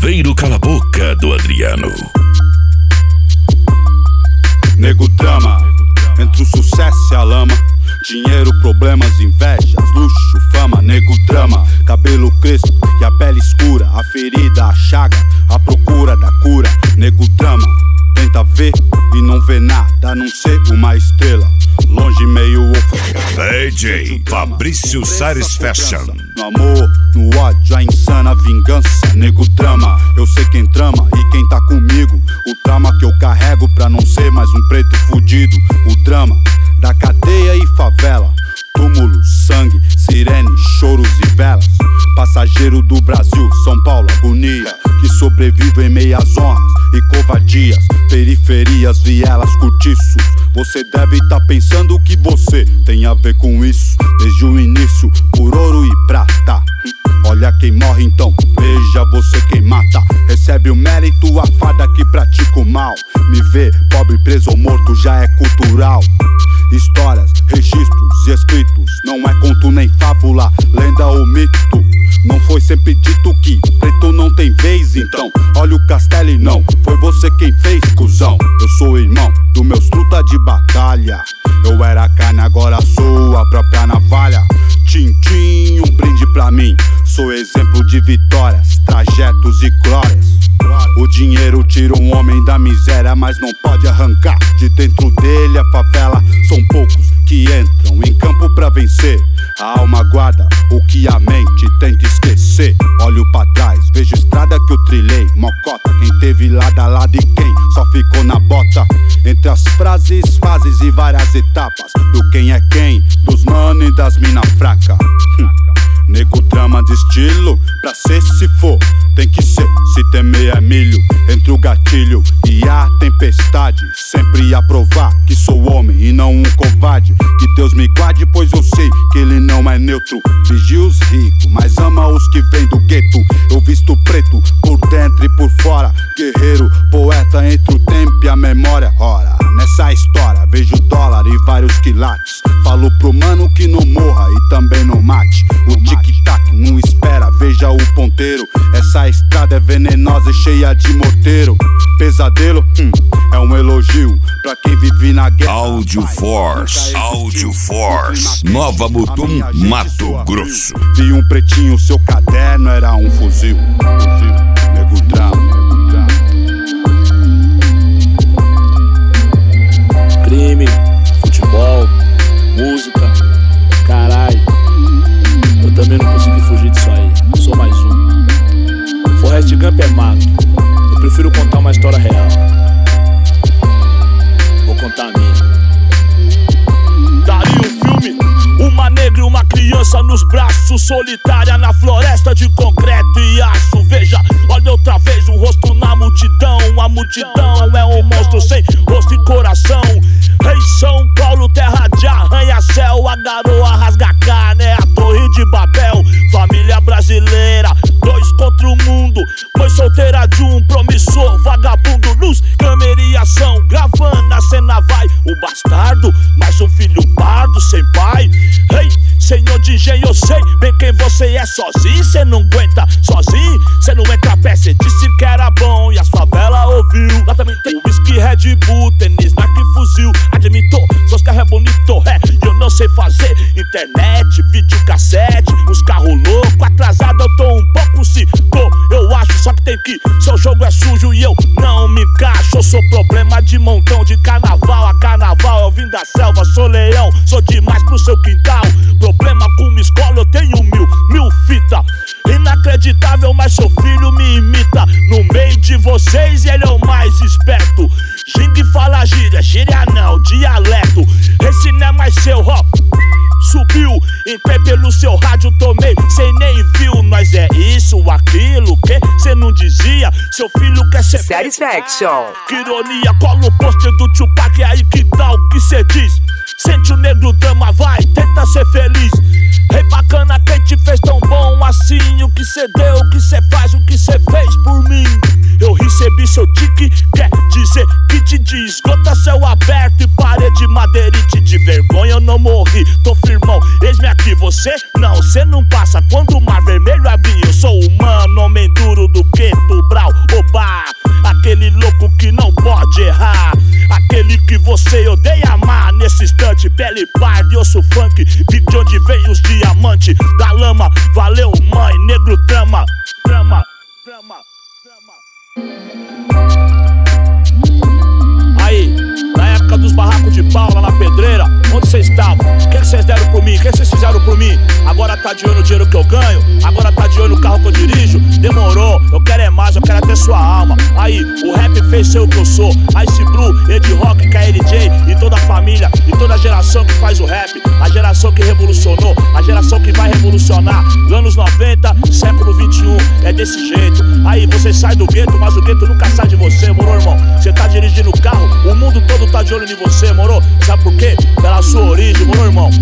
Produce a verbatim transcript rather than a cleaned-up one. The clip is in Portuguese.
Chaveiro Cala Boca do Adriano. Nego drama, entre o sucesso e a lama. Dinheiro, problemas, invejas, luxo, fama. Nego drama, cabelo crespo e a pele escura. A ferida, a chaga, a procura da cura. Nego drama, tenta ver e não vê nada a não ser uma estrela. Longe, meio ofuscado. D J Fabrício Sares Fashion. No amor, no ódio, a insana vingança. Nego drama, eu sei quem trama e quem tá comigo. O trauma que eu carrego pra não ser mais um preto fudido. O drama da cadeia e favela. Túmulo, sangue, sirene, choros e velas. Passageiro do Brasil, São Paulo, agonia. Que sobrevive em meias honras e covardias. Periferias, vielas, cortiços. Você deve tá pensando que você tem a ver com isso. Desde o início, por ouro e prata. Olha quem morre então, veja você quem mata. Recebe o mérito, a farda que pratica o mal. Me vê, pobre, preso ou morto já é cultural. Histórias, registros e escritos. Não é conto nem fábula, lenda ou mito. Não foi sempre dito que preto não tem vez, então olha o castelo e não foi você quem fez, cuzão. Eu sou irmão do meus truta de batalha. Eu era carne, agora sou a própria navalha. Tintim, um brinde pra mim. Sou exemplo de vitórias, trajetos e glórias. O dinheiro tira um homem da miséria, mas não pode arrancar de dentro dele a favela. São poucos que entram em campo pra vencer. A alma guarda o que a mente tenta esquecer. Olho pra trás, vejo estrada que eu trilhei. Mocota, quem teve lado a lado e quem só ficou na bota. Entre as frases, fases e várias etapas do quem é quem, dos mano e das mina fraca. Hum. Nego drama de estilo, pra ser se for, tem que ser, se temer é milho. Entre o gatilho e a tempestade, sempre a provar que sou homem e não um covarde. Que Deus me guarde, pois eu sei que ele não é neutro. Vigia os ricos, mas ama os que vêm do gueto. Eu visto preto, por dentro e por fora. Guerreiro, poeta entre o tempo e a memória. Ora, nessa história vejo dólar e vários quilates. Falo pro mano que não morra e também não mate. O tic-tac não espera, veja o ponteiro. Essa estrada é venenosa e cheia de morteiro. Pesadelo, hum, é um elogio pra quem vive na guerra. Audio Force, Audio Force, Nova Mutum, Mato Grosso. Vi um pretinho, seu caderno era um fuzil. Nego drama. Crime, futebol, música, caralho. Eu também não consegui fugir disso aí, sou mais um. Forrest Gump é mato, eu prefiro contar uma história real. Vou contar a minha. Daria um filme, uma negra e uma criança nos braços, solitária na floresta de concreto e aço. Veja, olha outra vez um rosto na multidão. A multidão é um monstro sem rosto e coração. Em São Paulo, terra de arranha-céu, a garoa rasga carne, é a torre de Babel. Família brasileira, dois contra o mundo. Mãe solteira de um promissor vagabundo. Luz, câmera e ação, gravando a cena vai. O bastardo, mais um filho pardo, sem pai. Ei, senhor de engenho, eu sei bem quem você é. Sozinho, cê não aguenta, sozinho, cê não entra a pé. Cê disse que era bom e as favelas ouviu. Lá também tem whisky, Red Bull, tênis, Nike, fuzil. Admitou, seus carros é bonito, é, eu não sei fazer internet, videocassete, uns carros loucos. Atrasado eu tô um pouco, se tô, eu acho, só que tem que, seu jogo é sujo e eu não me encaixo. Eu sou problema de montão, de carnaval a carnaval. Eu vim da selva, sou leão, sou demais pro seu quintal. Problema com uma escola, eu tenho mil, mil fita. Inacreditável, mas seu filho me imita. No meio de vocês ele é o mais esperto. Gingue fala gíria, gíria não, dialeto. Esse não é mais seu, ó. Subiu, entrei pelo seu rádio, tomei, cê nem viu. Nós é isso, aquilo, que cê não dizia. Seu filho quer ser Satisfaction. Que ironia, cola o pôster do Tupac, é aí que tal, o que cê diz? Sente o negro drama, vai, tenta ser feliz. Rei bacana, quem te fez tão bom assim? O que cê deu, o que cê faz, o que cê fez por mim? Eu recebi seu tique, quer dizer que te diz. Gota céu aberto e parede madeirite. De vergonha eu não morri, tô firmão, eis-me aqui. Você não, cê não passa quando o mar vermelho abrir. Eu sou humano, homem duro do gueto, bravo. Você odeia amar nesse instante. Pele parda e osso funk. Vi de onde vem os diamantes da lama. Valeu, mãe, negro drama. Drama, drama, drama. Aí, na época dos barracos de pau lá na pedreira, onde vocês estavam? O que vocês deram por mim? O que vocês fizeram por mim? Agora tá de olho no dinheiro que eu ganho? Agora tá de olho no carro que eu dirijo? Demorou, eu quero é mais, eu quero até sua alma. Aí, o rap fez ser o que eu sou. Ice Blue, Ed Rock, K L J e toda a família e toda a geração que faz o rap. A geração que revolucionou, a geração que vai revolucionar. Anos noventa, século vinte e um, é desse jeito. Aí, você sai do gueto, mas o gueto nunca sai de você, moro, irmão? Você tá dirigindo o carro, o mundo todo tá de olho em você, moro? Sabe por quê? Pela sua origem, moro, irmão?